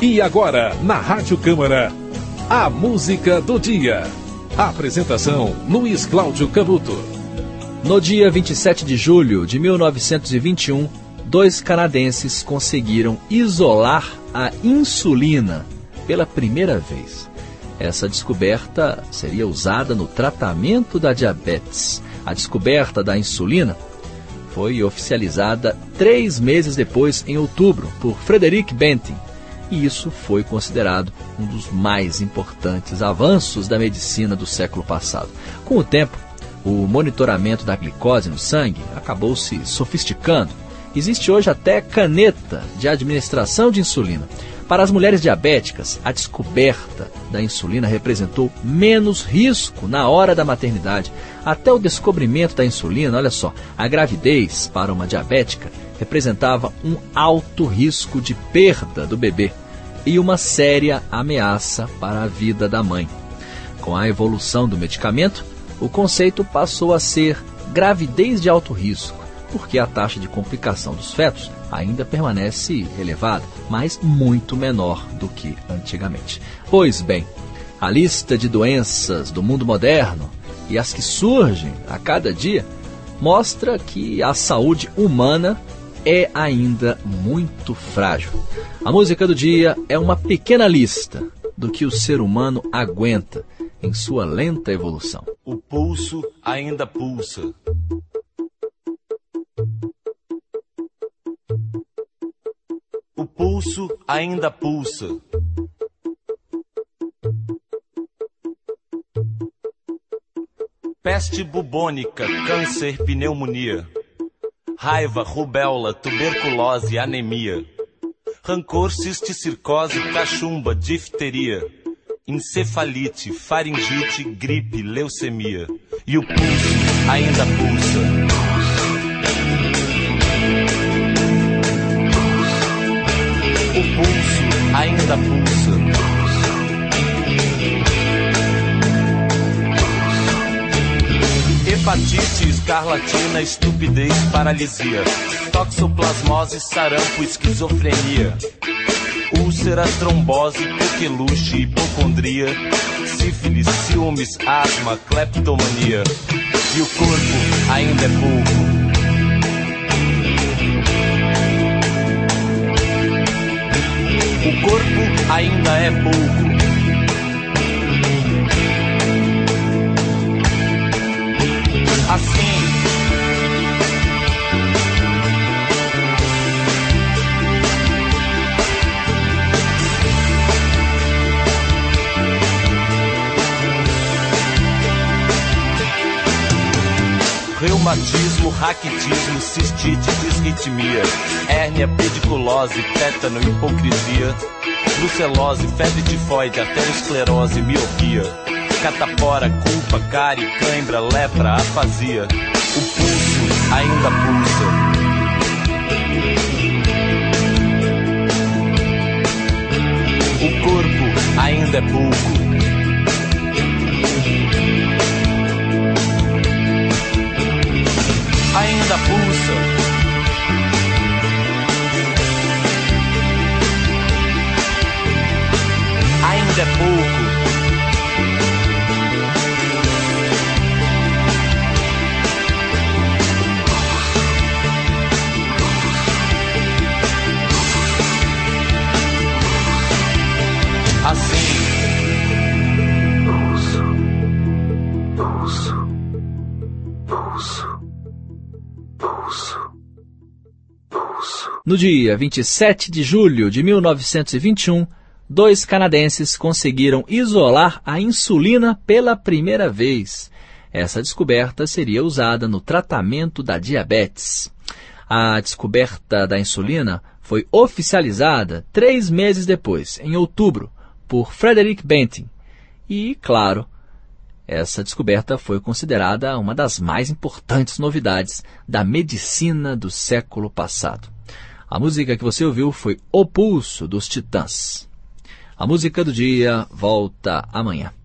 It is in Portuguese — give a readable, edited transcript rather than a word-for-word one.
E agora, na Rádio Câmara, a música do dia. Apresentação, Luiz Cláudio Canuto. No dia 27 de julho de 1921, 2 canadenses conseguiram isolar a insulina pela primeira vez. Essa descoberta seria usada no tratamento da diabetes. A descoberta da insulina foi oficializada 3 meses depois, em outubro, por Frederick Banting. E isso foi considerado um dos mais importantes avanços da medicina do século passado. Com o tempo, o monitoramento da glicose no sangue acabou se sofisticando. Existe hoje até caneta de administração de insulina. Para as mulheres diabéticas, a descoberta da insulina representou menos risco na hora da maternidade. Até o descobrimento da insulina, olha só, a gravidez para uma diabética representava um alto risco de perda do bebê e uma séria ameaça para a vida da mãe. Com a evolução do medicamento, o conceito passou a ser gravidez de alto risco, porque a taxa de complicação dos fetos ainda permanece elevada, mas muito menor do que antigamente. Pois bem, a lista de doenças do mundo moderno e as que surgem a cada dia mostra que a saúde humana é ainda muito frágil. A música do dia é uma pequena lista do que o ser humano aguenta em sua lenta evolução. O pulso ainda pulsa. O pulso ainda pulsa. Peste bubônica, câncer, pneumonia. Raiva, rubéola, tuberculose, anemia. Rancor, cisticircose, cachumba, difteria. Encefalite, faringite, gripe, leucemia. E o pulso ainda pulsa. O pulso ainda pulsa. Hepatite, escarlatina, estupidez, paralisia. Toxoplasmose, sarampo, esquizofrenia. Úlcera, trombose, coqueluche, hipocondria. Sífilis, ciúmes, asma, cleptomania. E o corpo ainda é pouco. O corpo ainda é pouco. Assim, reumatismo, raquitismo, cistite, disritmia, hérnia, pediculose, tétano, hipocrisia, brucelose, febre tifoide, arteriosclerose, miopia, catapora, culpa, cárie, cãibra, lepra, afasia. O pulso ainda pulsa. O corpo ainda é pouco. Ainda pulsa. Ainda é pouco. Assim. Pulso. Pulso. Pulso. No dia 27 de julho de 1921, 2 canadenses conseguiram isolar a insulina pela primeira vez. Essa descoberta seria usada no tratamento da diabetes. A descoberta da insulina foi oficializada 3 meses depois, em outubro, por Frederick Banting. E, claro, essa descoberta foi considerada uma das mais importantes novidades da medicina do século passado. A música que você ouviu foi O Pulso, dos Titãs. A música do dia volta amanhã.